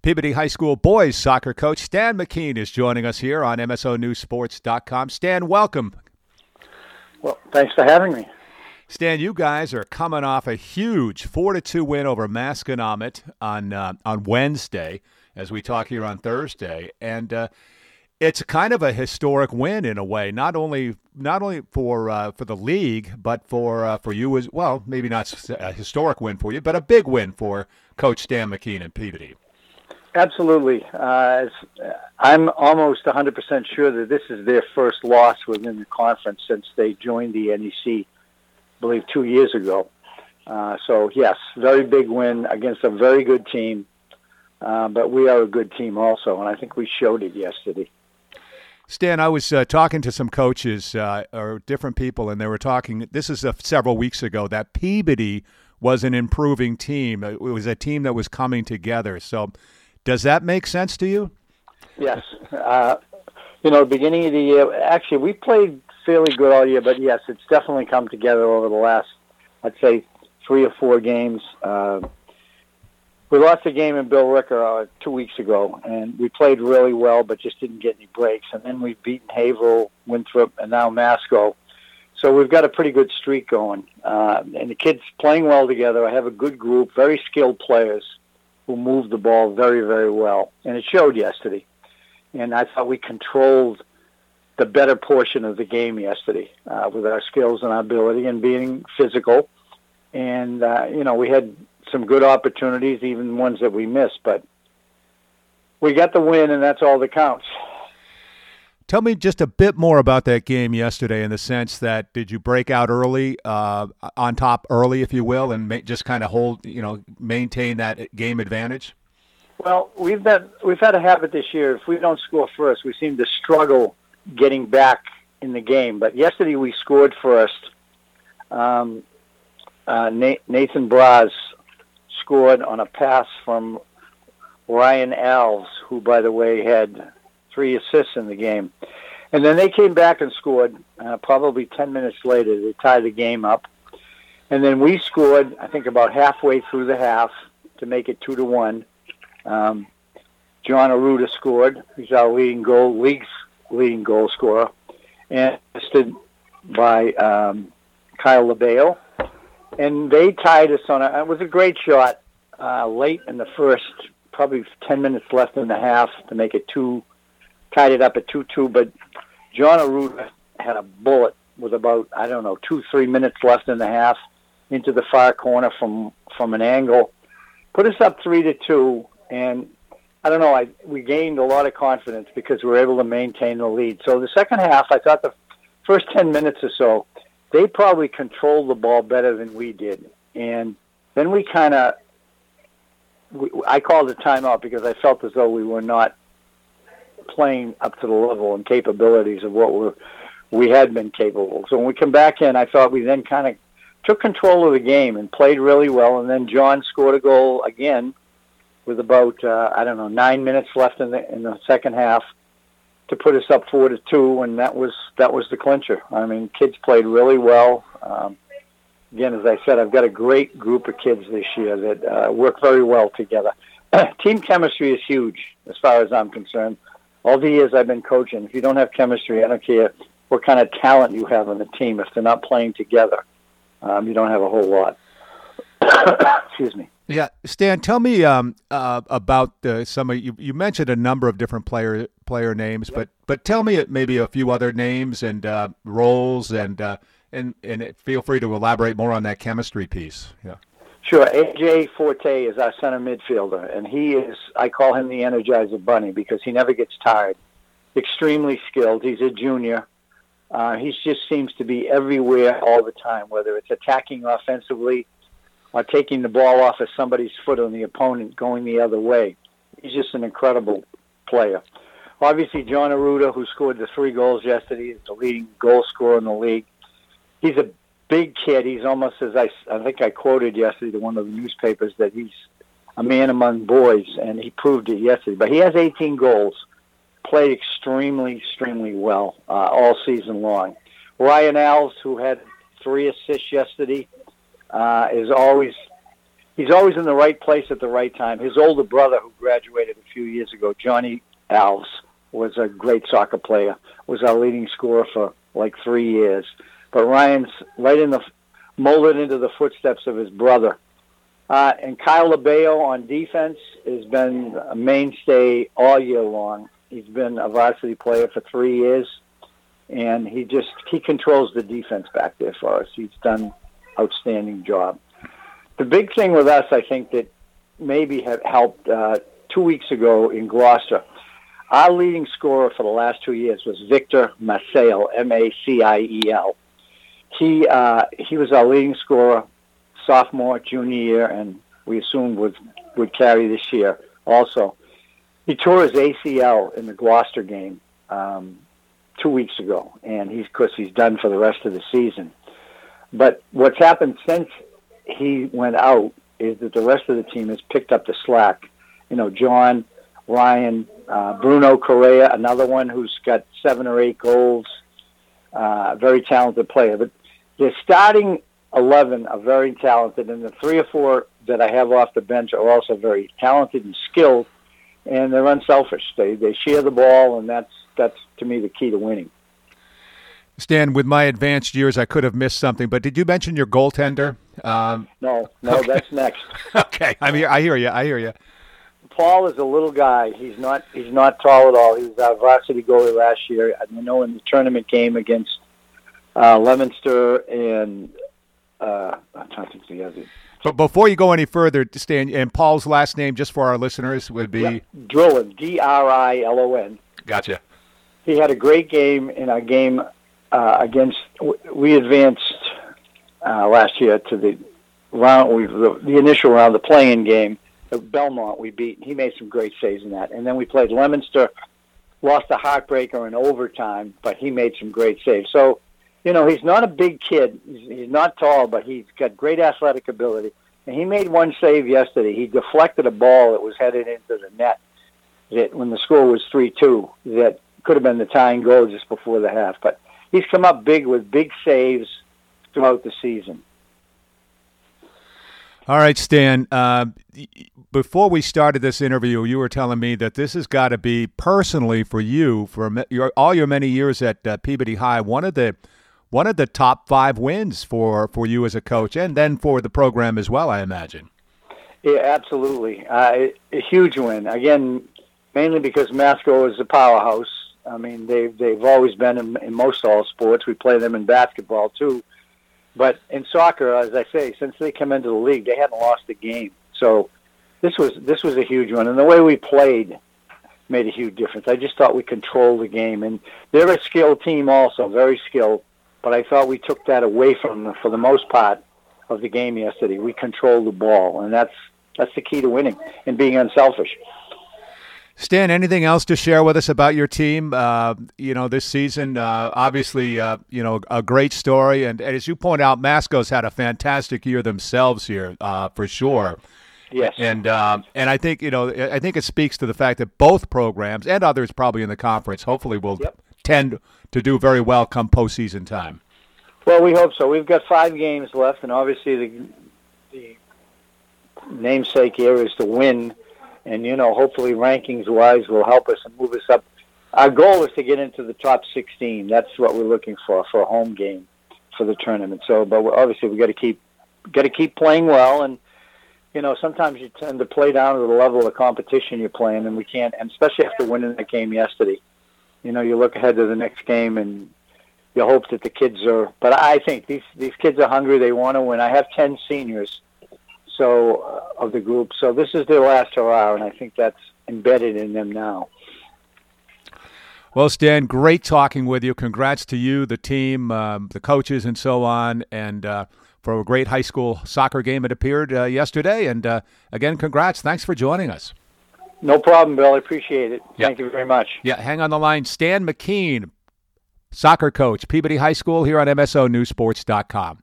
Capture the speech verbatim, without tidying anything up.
Peabody High School boys soccer coach Stan McKeen is joining us here on M S O News Sports dot com. Stan, welcome. Well, thanks for having me. Stan, you guys are coming off a huge four to two win over Masconomet on uh, on Wednesday, as we talk here on Thursday, and uh, it's kind of a historic win in a way. Not only not only for uh, for the league, but for uh, for you as well. Maybe not a historic win for you, but a big win for Coach Stan McKeen in Peabody. Absolutely. Uh, I'm almost one hundred percent sure that this is their first loss within the conference since they joined the N E C, I believe, two years ago. Uh, so, yes, very big win against a very good team. Uh, but we are a good team also, and I think we showed it yesterday. Stan, I was uh, talking to some coaches uh, or different people, and they were talking, this is uh, several weeks ago, that Peabody was an improving team. It was a team that was coming together. So, does that make sense to you? Yes. Uh, you know, beginning of the year, actually, we played fairly good all year, but yes, it's definitely come together over the last, I'd say, three or four games. Uh, we lost a game in Bill Ricker uh, two weeks ago, and we played really well, but just didn't get any breaks. And then we've beaten Haverhill, Winthrop, and now Masco. So we've got a pretty good streak going. Uh, and the kids playing well together. I have a good group, very skilled players who moved the ball very, very well. And it showed yesterday. And I thought we controlled the better portion of the game yesterday uh, with our skills and our ability and being physical. And, uh, you know, we had some good opportunities, even ones that we missed. But we got the win, and that's all that counts. Tell me just a bit more about that game yesterday in the sense that did you break out early, uh, on top early, if you will, and ma- just kind of hold, you know, maintain that game advantage? Well, we've been we've had a habit this year. If we don't score first, we seem to struggle getting back in the game. But yesterday we scored first. Um, uh, Nathan Braz scored on a pass from Ryan Alves, who, by the way, had three assists in the game. And then they came back and scored uh, probably ten minutes later. They tied the game up. And then we scored, I think, about halfway through the half to make it two to one. Um, John Arruda scored. He's our leading goal, league's leading goal scorer. And assisted by um, Kyle LeBeo. And they tied us on a, it was a great shot uh, late in the first, probably ten minutes left in the half to make it two tied it up at two two, but John Arruda had a bullet with about, I don't know, two, three minutes left in the half into the far corner from, from an angle. Put us up three to two, and I don't know, I we gained a lot of confidence because we were able to maintain the lead. So the second half, I thought the first ten minutes or so, they probably controlled the ball better than we did. And then we kind of, I called a timeout because I felt as though we were not playing up to the level and capabilities of what we're, we had been capable. So when we come back in, I thought we then kind of took control of the game and played really well. And then John scored a goal again with about, uh, I don't know, nine minutes left in the in the second half to put us up four to two, and that was that was the clincher. I mean, kids played really well. Um, again, as I said, I've got a great group of kids this year that uh, work very well together. Team chemistry is huge as far as I'm concerned. All the years I've been coaching, if you don't have chemistry, I don't care what kind of talent you have on the team. If they're not playing together, um, you don't have a whole lot. Excuse me. Yeah, Stan, tell me um, uh, about uh, some of you. You mentioned a number of different player player names, yep. but but tell me maybe a few other names and uh, roles, and uh, and and feel free to elaborate more on that chemistry piece. Yeah. Sure. A J Forte is our center midfielder, and he is, I call him the Energizer Bunny because he never gets tired. Extremely skilled. He's a junior. Uh, he just seems to be everywhere all the time, whether it's attacking offensively or taking the ball off of somebody's foot on the opponent going the other way. He's just an incredible player. Obviously, John Arruda, who scored the three goals yesterday, is the leading goal scorer in the league. He's a big kid. He's almost, as I, I think I quoted yesterday to one of the newspapers, that he's a man among boys, and he proved it yesterday. But he has eighteen goals, played extremely, extremely well uh, all season long. Ryan Alves, who had three assists yesterday, uh, is always he's always in the right place at the right time. His older brother, who graduated a few years ago, Johnny Alves, was a great soccer player, was our leading scorer for like three years. But Ryan's right in the molded into the footsteps of his brother. Uh, and Kyle LeBeo on defense has been a mainstay all year long. He's been a varsity player for three years, and he just he controls the defense back there for us. He's done an outstanding job. The big thing with us, I think, that maybe have helped uh, two weeks ago in Gloucester, our leading scorer for the last two years was Victor Maciel, M A C I E L. He uh, he was our leading scorer sophomore, junior year, and we assumed would would carry this year also. He tore his A C L in the Gloucester game um, two weeks ago, and he's, of course, he's done for the rest of the season. But what's happened since he went out is that the rest of the team has picked up the slack. You know, John, Ryan, uh, Bruno Correa, another one who's got seven or eight goals, uh, very talented player. But they're starting eleven are very talented, and the three or four that I have off the bench are also very talented and skilled, and they're unselfish. They they share the ball, and that's that's to me the key to winning. Stan, with my advanced years, I could have missed something, but did you mention your goaltender? Um, no, no, okay. That's next. Okay, I mean, I hear you. I hear you. Paul is a little guy. He's not he's not tall at all. He was our varsity goalie last year. I know in the tournament game against uh, Leominster and. Uh, I'm trying to think of the other. But before you go any further, Stan, and Paul's last name, just for our listeners, would be? Yep. Drilon, D R I L O N. Gotcha. He had a great game in our game uh, against, we advanced uh, last year to the round, we, the, the initial round, the play-in game at Belmont we beat. He made some great saves in that. And then we played Leominster, lost a heartbreaker in overtime, but he made some great saves. So, you know, he's not a big kid. He's, he's not tall, but he's got great athletic ability. And he made one save yesterday. He deflected a ball that was headed into the net that when the score was three two, that could have been the tying goal just before the half. But he's come up big with big saves throughout the season. All right, Stan, uh, before we started this interview, you were telling me that this has got to be, personally for you, for your, all your many years at uh, Peabody High, one of the one of the top five wins for, for you as a coach, and then for the program as well, I imagine. Yeah, absolutely. Uh, a huge win. Again, mainly because Masco is a powerhouse. I mean, they've, they've always been in, in most all sports. We play them in basketball, too. But in soccer, as I say, since they come into the league, they hadn't lost a game. So this was this was a huge one. And the way we played made a huge difference. I just thought we controlled the game. And they're a skilled team also, very skilled. But I thought we took that away from them for the most part of the game yesterday. We controlled the ball, and that's that's the key to winning and being unselfish. Stan, anything else to share with us about your team, uh, you know, this season? Uh, obviously, uh, you know, a great story. And, and as you point out, Masco's had a fantastic year themselves here, uh, for sure. Yes. And um, and I think, you know, I think it speaks to the fact that both programs and others probably in the conference hopefully will yep. tend to do very well come postseason time. Well, we hope so. We've got five games left, and obviously the, the namesake here is to win. And, you know, hopefully rankings-wise will help us and move us up. Our goal is to get into the top sixteen. That's what we're looking for, for a home game for the tournament. So, but we're, obviously we've got to keep got to keep playing well. And, you know, sometimes you tend to play down to the level of competition you're playing, and we can't, and especially after winning that game yesterday. You know, you look ahead to the next game, and you hope that the kids are, but I think these, these kids are hungry. They want to win. I have ten seniors. So uh, of the group. So this is their last hurrah, and I think that's embedded in them now. Well, Stan, great talking with you. Congrats to you, the team, um, the coaches, and so on, and uh, for a great high school soccer game. It appeared uh, yesterday, and uh, again, congrats. Thanks for joining us. No problem, Bill. I appreciate it. Yeah. Thank you very much. Yeah, hang on the line. Stan McKeen, soccer coach, Peabody High School, here on M S O News Sports dot com.